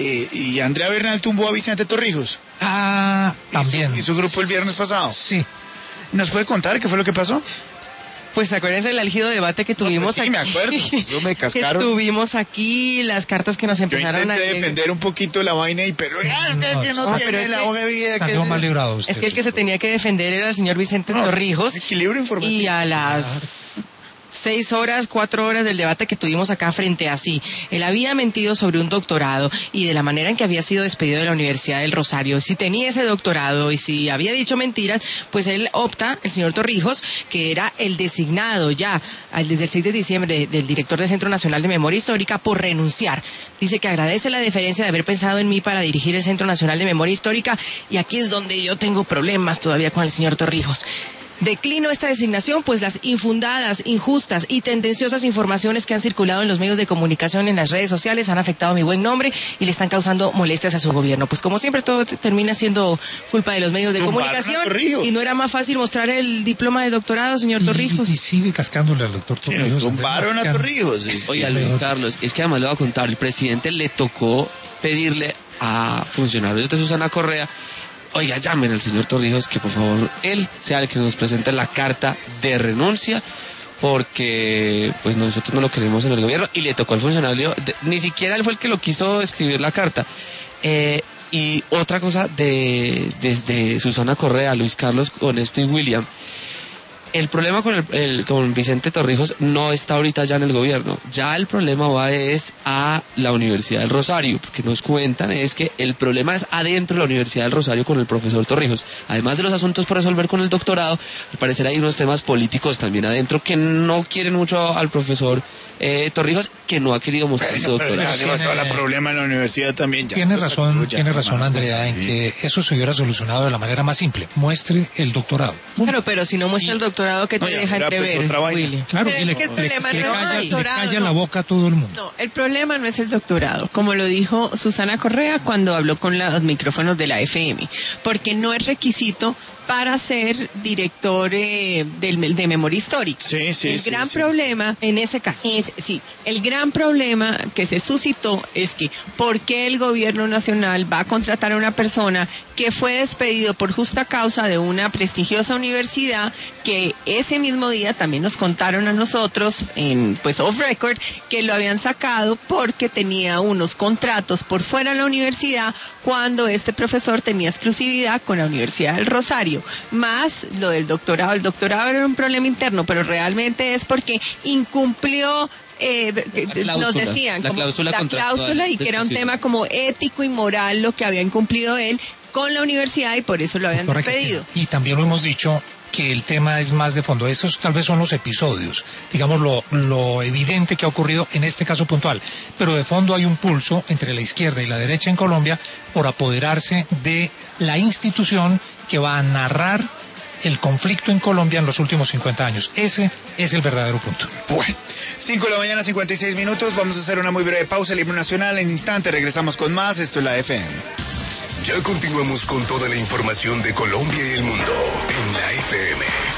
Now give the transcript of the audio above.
y Andrea Bernal tumbó a Vicente Torrijos. También. ¿Y su grupo el viernes pasado? Sí. ¿Nos puede contar qué fue lo que pasó? Pues acuérdense del álgido debate que tuvimos aquí. Sí, me acuerdo. Yo me cascaron. Que tuvimos aquí, las cartas que nos empezaron a defender un poquito la vaina y pero tiene la hoja de vida que mal librado usted. Es que el que se tenía que defender era el señor Vicente Torrijos. Equilibrio informativo. Y a las 4 horas del debate que tuvimos acá frente a sí. Él había mentido sobre un doctorado y de la manera en que había sido despedido de la Universidad del Rosario. Si tenía ese doctorado y si había dicho mentiras, pues él opta, el señor Torrijos, que era el designado ya desde el 6 de diciembre del director del Centro Nacional de Memoria Histórica, por renunciar. Dice que agradece la deferencia de haber pensado en mí para dirigir el Centro Nacional de Memoria Histórica, y aquí es donde yo tengo problemas todavía con el señor Torrijos. Declino esta designación, pues las infundadas, injustas y tendenciosas informaciones que han circulado en los medios de comunicación, en las redes sociales, han afectado mi buen nombre y le están causando molestias a su gobierno. Pues como siempre, todo termina siendo culpa de los medios de comunicación, y no era más fácil mostrar el diploma de doctorado, señor Torrijos. Y sigue cascándole al doctor Torrijos. Tumbaron a Torrijos. Oiga, Luis Carlos, es que además le voy a contar, el presidente le tocó pedirle a funcionarios de Susana Correa: oiga, llamen al señor Torrijos, que por favor él sea el que nos presente la carta de renuncia, porque pues nosotros no lo queremos en el gobierno. Y le tocó al funcionario, ni siquiera él fue el que lo quiso escribir la carta. Y otra cosa desde Susana Correa, Luis Carlos, con esto y William, el problema con Vicente Torrijos no está ahorita ya en el gobierno. Ya el problema va a la Universidad del Rosario, porque nos cuentan es que el problema es adentro de la Universidad del Rosario con el profesor Torrijos. Además de los asuntos por resolver con el doctorado, al parecer hay unos temas políticos también adentro que no quieren mucho al profesor Torrijos, que no ha querido mostrar su doctorado. Le pasó el problema en la universidad también. Tiene razón, Andrea, en que eso se hubiera solucionado de la manera más simple: muestre el doctorado. Claro, pero si no muestra el doctorado, ¿qué te deja entrever, William? Claro, y le calla la boca a todo el mundo. No, el problema no es el doctorado, como lo dijo Susana Correa cuando habló con los micrófonos de la FM, porque no es requisito para ser director de memoria histórica. El gran problema en ese caso el gran problema que se suscitó es que ¿por qué el gobierno nacional va a contratar a una persona que fue despedido por justa causa de una prestigiosa universidad, que ese mismo día también nos contaron a nosotros en off record que lo habían sacado porque tenía unos contratos por fuera de la universidad, cuando este profesor tenía exclusividad con la Universidad del Rosario? Más lo del doctorado. El doctorado era un problema interno, pero realmente es porque incumplió nos decían la cláusula, y que era un tema como ético y moral lo que había incumplido él con la universidad, y por eso lo habían despedido. Y también lo hemos dicho, que el tema es más de fondo. Esos tal vez son los episodios, digamos lo evidente que ha ocurrido en este caso puntual, pero de fondo hay un pulso entre la izquierda y la derecha en Colombia por apoderarse de la institución que va a narrar el conflicto en Colombia en los últimos 50 años. Ese es el verdadero punto. Bueno, 5:56 a.m, vamos a hacer una muy breve pausa, el himno nacional. En instante regresamos con más. Esto es la FM. Ya continuamos con toda la información de Colombia y el mundo en la FM.